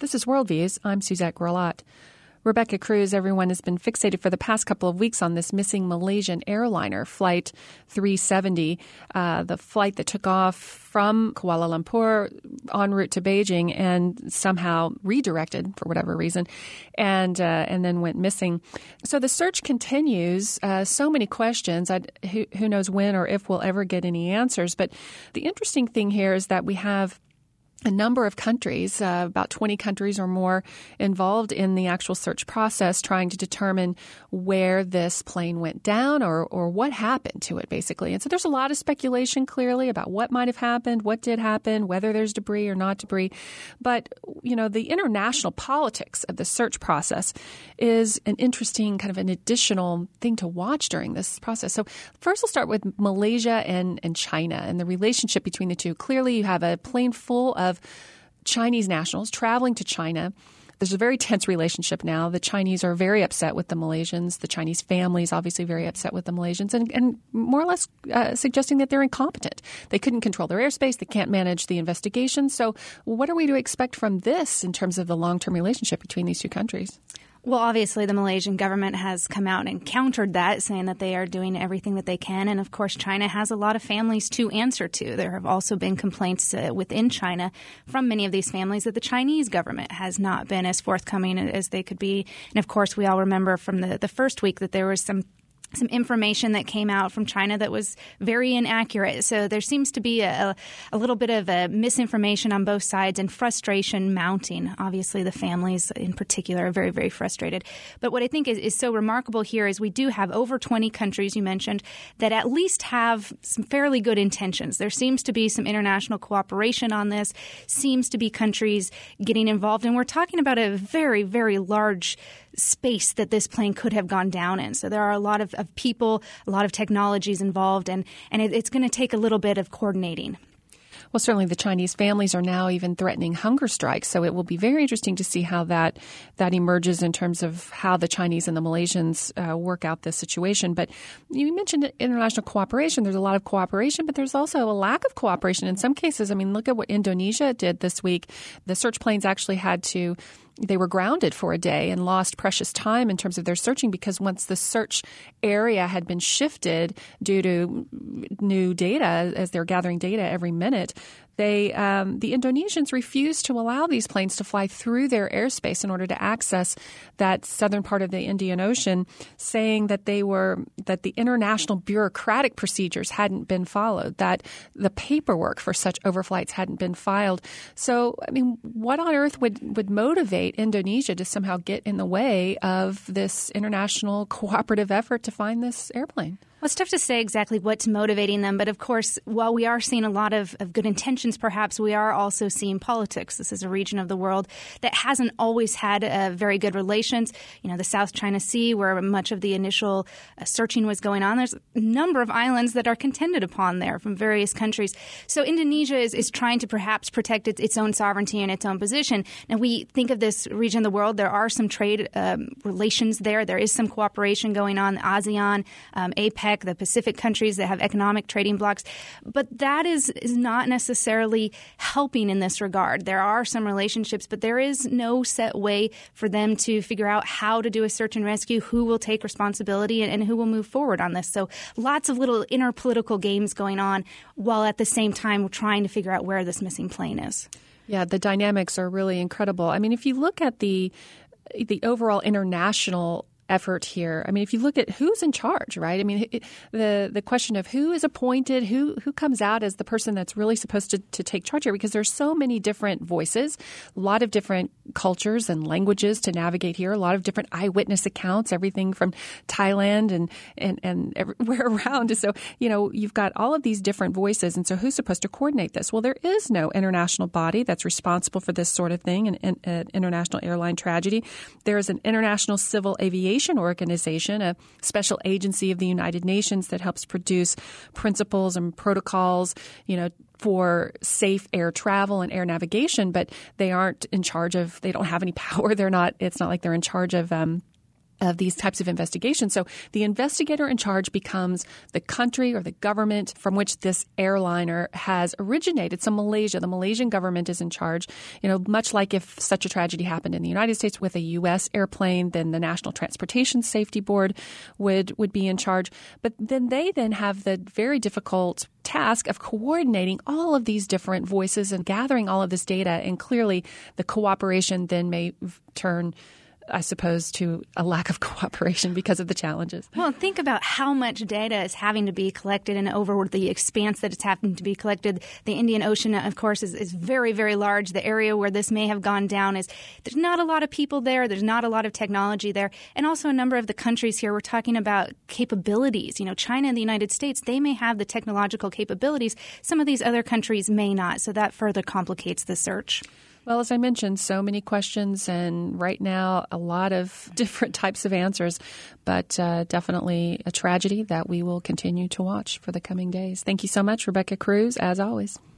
This is Worldviews. I'm Suzette Grelot. Rebecca Cruz, everyone has been fixated for the past couple of weeks on this missing Malaysian airliner, Flight 370, the flight that took off from Kuala Lumpur en route to Beijing and somehow redirected for whatever reason and then went missing. So the search continues. So many questions. Who knows when or if we'll ever get any answers. But the interesting thing here is that we have a number of countries, about 20 countries or more, involved in the actual search process, trying to determine where this plane went down or what happened to it, basically. And so there's a lot of speculation, clearly, about what might have happened, what did happen, whether there's debris or not debris. But, you know, the international politics of the search process is an interesting kind of an additional thing to watch during this process. So first we'll start with Malaysia and China and the relationship between the two. Clearly, you have a plane full of Chinese nationals traveling to China. There's a very tense relationship now. The Chinese are very upset with the Malaysians. The Chinese families obviously very upset with the Malaysians and more or less suggesting that they're incompetent. They couldn't control their airspace. They can't manage the investigation. So what are we to expect from this in terms of the long-term relationship between these two countries? Well, obviously, the Malaysian government has come out and countered that, saying that they are doing everything that they can. And, of course, China has a lot of families to answer to. There have also been complaints within China from many of these families that the Chinese government has not been as forthcoming as they could be. And, of course, we all remember from the first week that there was some information that came out from China that was very inaccurate. So there seems to be a little bit of a misinformation on both sides and frustration mounting. Obviously, the families in particular are very, very frustrated. But what I think is so remarkable here is we do have over 20 countries, you mentioned, that at least have some fairly good intentions. There seems to be some international cooperation on this, seems to be countries getting involved. And we're talking about a very, very large space that this plane could have gone down in. So there are a lot of people, a lot of technologies involved, and it's going to take a little bit of coordinating. Well, certainly the Chinese families are now even threatening hunger strikes. So it will be very interesting to see how that emerges in terms of how the Chinese and the Malaysians work out this situation. But you mentioned international cooperation. There's a lot of cooperation, but there's also a lack of cooperation in some cases. I mean, look at what Indonesia did this week. The search planes actually they were grounded for a day and lost precious time in terms of their searching because once the search area had been shifted due to new data, as they're gathering data every minute, the Indonesians refused to allow these planes to fly through their airspace in order to access that southern part of the Indian Ocean, saying that that the international bureaucratic procedures hadn't been followed, that the paperwork for such overflights hadn't been filed. So, I mean, what on earth would motivate Indonesia to somehow get in the way of this international cooperative effort to find this airplane? Well, it's tough to say exactly what's motivating them. But, of course, while we are seeing a lot of good intentions, perhaps, we are also seeing politics. This is a region of the world that hasn't always had very good relations. You know, the South China Sea, where much of the initial searching was going on, there's a number of islands that are contended upon there from various countries. So Indonesia is trying to perhaps protect its own sovereignty and its own position. And we think of this region of the world, there are some trade relations there. There is some cooperation going on, ASEAN, APEC, the Pacific countries that have economic trading blocs. But that is not necessarily helping in this regard. There are some relationships, but there is no set way for them to figure out how to do a search and rescue, who will take responsibility, and who will move forward on this. So lots of little inner political games going on while at the same time we're trying to figure out where this missing plane is. Yeah, the dynamics are really incredible. I mean, if you look at the overall international effort here. I mean, if you look at who's in charge, right? I mean, the question of who is appointed, who comes out as the person that's really supposed to take charge here, because there's so many different voices, a lot of different cultures and languages to navigate here, a lot of different eyewitness accounts, everything from Thailand and everywhere around. So, you know, you've got all of these different voices. And so who's supposed to coordinate this? Well, there is no international body that's responsible for this sort of thing, an international airline tragedy. There is an International Civil Aviation Organization, a special agency of the United Nations that helps produce principles and protocols, you know, for safe air travel and air navigation, but they aren't in charge of, they don't have any power. It's not like they're in charge of of these types of investigations. So the investigator in charge becomes the country or the government from which this airliner has originated. So Malaysia, the Malaysian government is in charge. Much like if such a tragedy happened in the United States with a U.S. airplane, then the National Transportation Safety Board would be in charge. But then they have the very difficult task of coordinating all of these different voices and gathering all of this data. And clearly the cooperation then may turn, I suppose, to a lack of cooperation because of the challenges. Well, think about how much data is having to be collected and over the expanse that it's having to be collected. The Indian Ocean, of course, is very, very large. The area where this may have gone down there's not a lot of people there. There's not a lot of technology there. And also a number of the countries here, we're talking about capabilities. China and the United States, they may have the technological capabilities. Some of these other countries may not. So that further complicates the search. Well, as I mentioned, so many questions and right now a lot of different types of answers, but definitely a tragedy that we will continue to watch for the coming days. Thank you so much, Rebecca Cruz, as always.